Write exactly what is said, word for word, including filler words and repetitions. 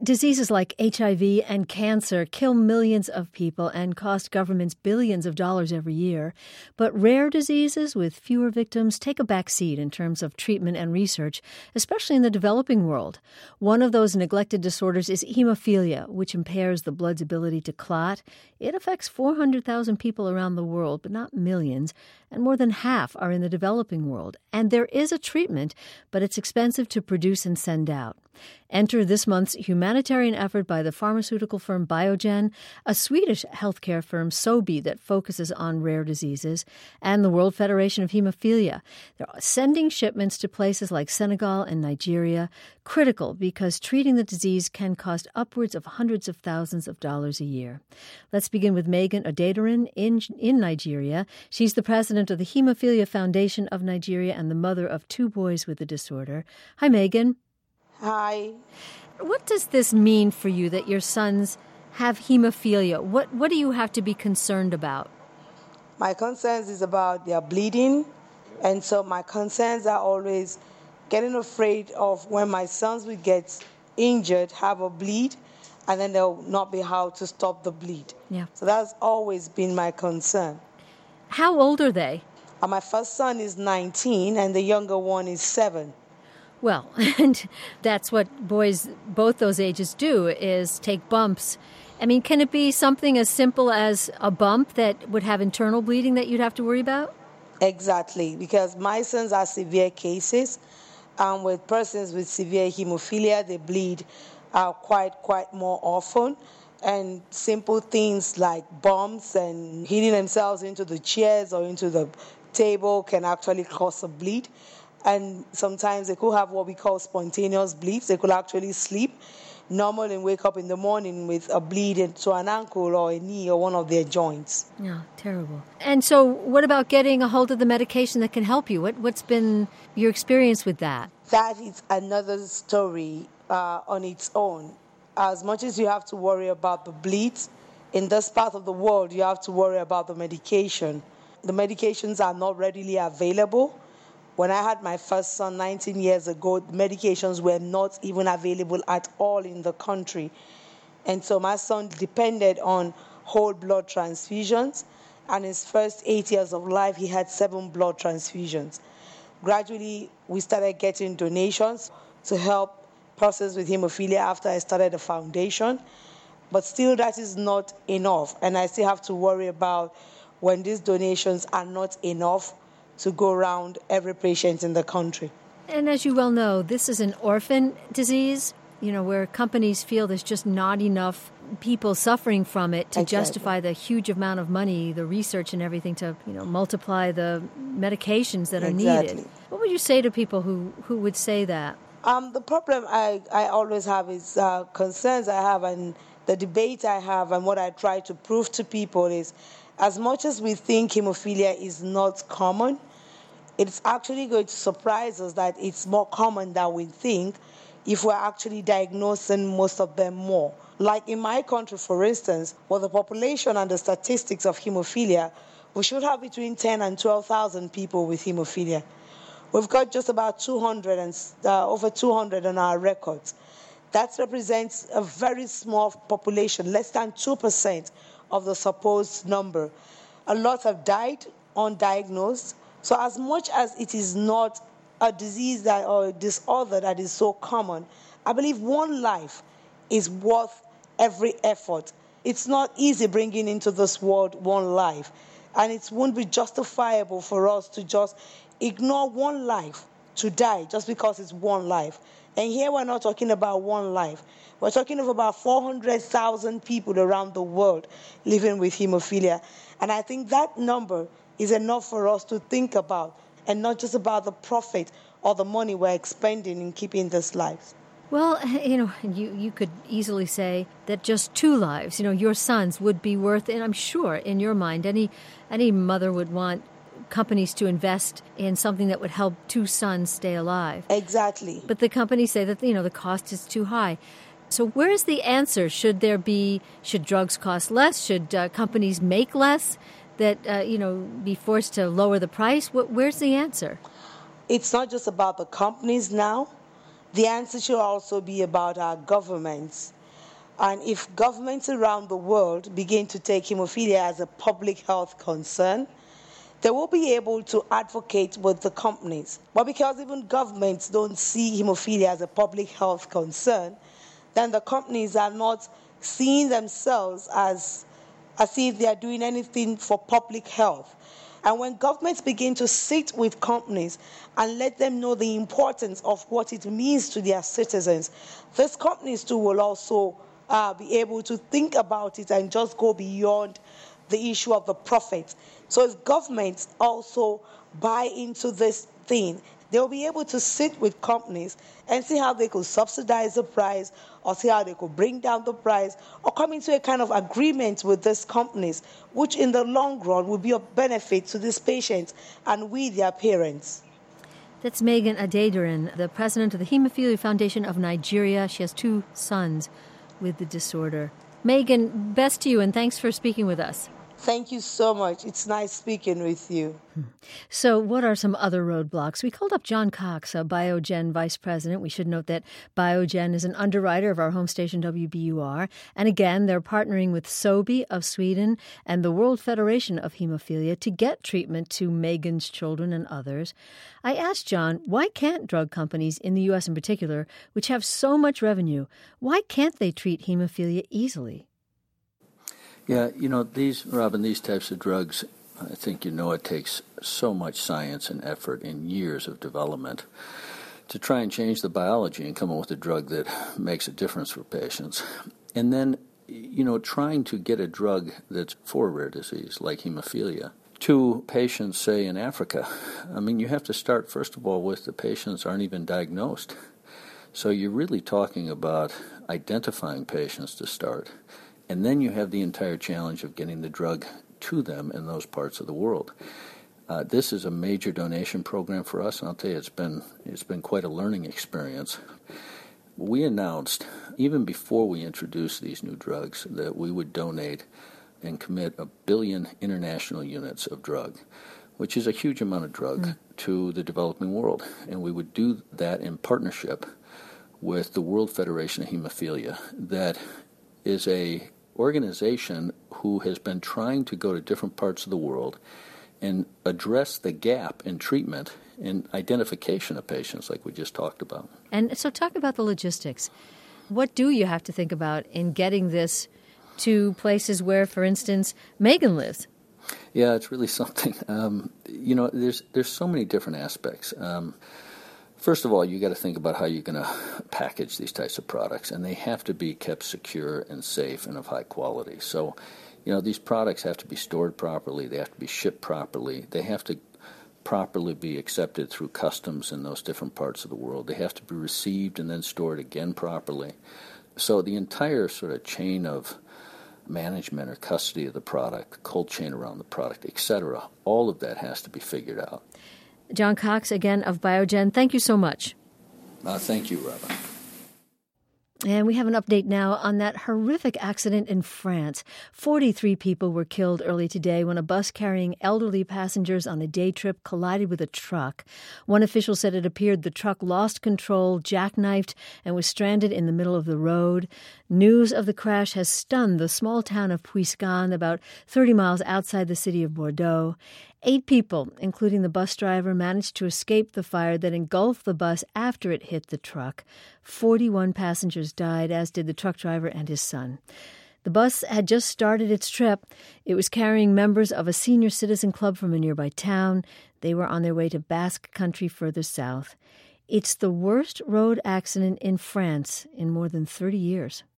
Diseases like H I V and cancer kill millions of people and cost governments billions of dollars every year. But rare diseases with fewer victims take a back seat in terms of treatment and research, especially in the developing world. One of those neglected disorders is hemophilia, which impairs the blood's ability to clot. It affects four hundred thousand people around the world, but not millions, and more than half are in the developing world. And there is a treatment, but it's expensive to produce and send out. Enter this month's humanitarian effort by the pharmaceutical firm Biogen, a Swedish healthcare firm Sobi that focuses on rare diseases, and the World Federation of Hemophilia. They're sending shipments to places like Senegal and Nigeria, critical because treating the disease can cost upwards of hundreds of thousands of dollars a year. Let's begin with Megan Odedorin in, in Nigeria. She's the president of the Hemophilia Foundation of Nigeria and the mother of two boys with the disorder. Hi, Megan. Hi. What does this mean for you that your sons have hemophilia? What what do you have to be concerned about? My concerns is about their bleeding. And so my concerns are always getting afraid of when my sons will get injured, have a bleed, and then they'll not be how to stop the bleed. Yeah. So that's always been my concern. How old are they? Uh, my first son is nineteen and the younger one is seven. Well, and that's what boys both those ages do, is take bumps. I mean, can it be something as simple as a bump that would have internal bleeding that you'd have to worry about? Exactly, because my sons are severe cases. Um, with persons with severe hemophilia, they bleed uh, quite, quite more often. And simple things like bumps and hitting themselves into the chairs or into the table can actually cause a bleed. And sometimes they could have what we call spontaneous bleeds. They could actually sleep normal and wake up in the morning with a bleed into an ankle or a knee or one of their joints. Yeah, terrible. And so what about getting a hold of the medication that can help you? What, what's been your experience with that? That is another story uh, on its own. As much as you have to worry about the bleeds, in this part of the world, you have to worry about the medication. The medications are not readily available. When I had my first son nineteen years ago, the medications were not even available at all in the country. And so my son depended on whole blood transfusions. And his first eight years of life, he had seven blood transfusions. Gradually, we started getting donations to help persons with hemophilia after I started the foundation. But still, that is not enough. And I still have to worry about when these donations are not enough to go around every patient in the country. And as you well know, this is an orphan disease, you know, where companies feel there's just not enough people suffering from it to Exactly. justify the huge amount of money, the research and everything to, you know, multiply the medications that are Exactly. needed. What would you say to people who, who would say that? Um, the problem I, I always have is uh, concerns I have and the debate I have and what I try to prove to people is as much as we think hemophilia is not common, it's actually going to surprise us that it's more common than we think if we're actually diagnosing most of them more. Like in my country, for instance, with the population and the statistics of hemophilia, we should have between ten and twelve thousand people with hemophilia. We've got just about two hundred and uh, over two hundred on our records. That represents a very small population, less than two percent of the supposed number. A lot have died undiagnosed. So as much as it is not a disease that, or a disorder that is so common, I believe one life is worth every effort. It's not easy bringing into this world one life. And it won't be justifiable for us to just ignore one life to die just because it's one life. And here we're not talking about one life. We're talking of about four hundred thousand people around the world living with hemophilia. And I think that number is enough for us to think about, and not just about the profit or the money we're expending in keeping this life. Well, you know, you, you could easily say that just two lives, you know, your sons would be worth, and I'm sure in your mind, any any mother would want companies to invest in something that would help two sons stay alive. Exactly. But the companies say that, you know, the cost is too high. So where is the answer? Should there be, should drugs cost less? Should uh, companies make less? That, uh, you know, be forced to lower the price? What, where's the answer? It's not just about the companies now. The answer should also be about our governments. And if governments around the world begin to take hemophilia as a public health concern, they will be able to advocate with the companies. But because even governments don't see hemophilia as a public health concern, then the companies are not seeing themselves as, as if they are doing anything for public health. And when governments begin to sit with companies and let them know the importance of what it means to their citizens, these companies too will also uh, be able to think about it and just go beyond the issue of the profit. So if governments also buy into this thing, they'll be able to sit with companies and see how they could subsidize the price or see how they could bring down the price or come into a kind of agreement with these companies, which in the long run will be of benefit to these patients and we, their parents. That's Megan Adediran, the president of the Hemophilia Foundation of Nigeria. She has two sons with the disorder. Megan, best to you, and thanks for speaking with us. Thank you so much. It's nice speaking with you. So what are some other roadblocks? We called up John Cox, a Biogen vice president. We should note that Biogen is an underwriter of our home station W B U R. And again, they're partnering with Sobi of Sweden and the World Federation of Hemophilia to get treatment to Megan's children and others. I asked John, why can't drug companies in the U S in particular, which have so much revenue, why can't they treat hemophilia easily? Yeah, you know, these, Robin, these types of drugs, I think you know it takes so much science and effort and years of development to try and change the biology and come up with a drug that makes a difference for patients. And then, you know, trying to get a drug that's for a rare disease like hemophilia to patients, say, in Africa. I mean, you have to start, first of all, with the patients aren't even diagnosed. So you're really talking about identifying patients to start. And then you have the entire challenge of getting the drug to them in those parts of the world. Uh, this is a major donation program for us, and I'll tell you, it's been it's been quite a learning experience. We announced, even before we introduced these new drugs, that we would donate and commit a billion international units of drug, which is a huge amount of drug, mm. to the developing world. And we would do that in partnership with the World Federation of Hemophilia, that is a organization who has been trying to go to different parts of the world and address the gap in treatment and identification of patients like we just talked about. And so talk about the logistics. What do you have to think about in getting this to places where, for instance, Megan lives? Yeah, it's really something. Um, you know, there's there's so many different aspects. Um, First of all, you got to think about how you're going to package these types of products, and they have to be kept secure and safe and of high quality. So, you know, these products have to be stored properly, they have to be shipped properly, they have to properly be accepted through customs in those different parts of the world. They have to be received and then stored again properly. So the entire sort of chain of management or custody of the product, cold chain around the product, et cetera, all of that has to be figured out. John Cox, again, of Biogen, thank you so much. Uh, thank you, Robin. And we have an update now on that horrific accident in France. forty-three people were killed early today when a bus carrying elderly passengers on a day trip collided with a truck. One official said it appeared the truck lost control, jackknifed, and was stranded in the middle of the road. News of the crash has stunned the small town of Puiscan, about thirty miles outside the city of Bordeaux. Eight people, including the bus driver, managed to escape the fire that engulfed the bus after it hit the truck. forty-one passengers died, as did the truck driver and his son. The bus had just started its trip. It was carrying members of a senior citizen club from a nearby town. They were on their way to Basque Country further south. It's the worst road accident in France in more than thirty years.